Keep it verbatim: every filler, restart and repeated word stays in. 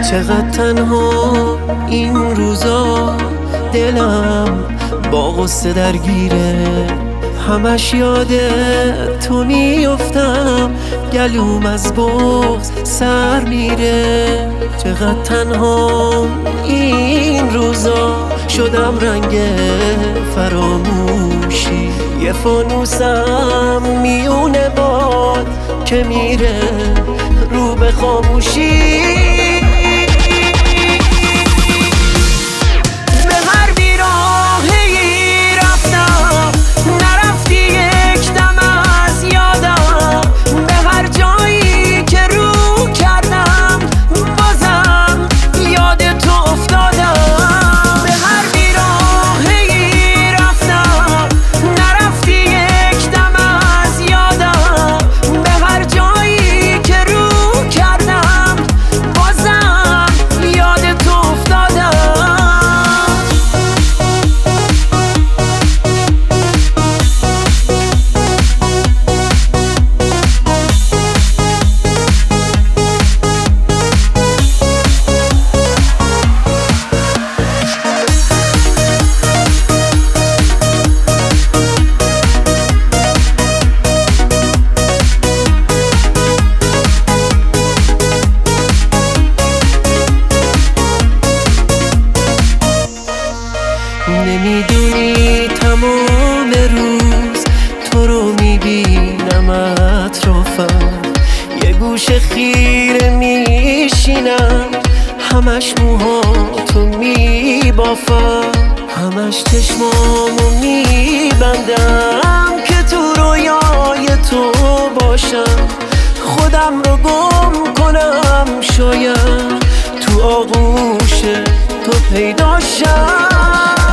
چقدر تنها این روزا، دلم با غصه درگیره، همش یاد تو میفتم، گلوم از بغض سر میره. چقدر تنها این روزا، شدم رنگ فراموشی، یه فانوسم میونه باد که میره رو به خاموشی. نمیدونی تمام روز تو رو میبینم اطرافم، یه گوشه خیره میشینم، همش موهاتو میبافم، همش چشمامو میبندم که تو رویای تو باشم، خودم رو گم کنم شاید تو آغوش تو پیدا شم.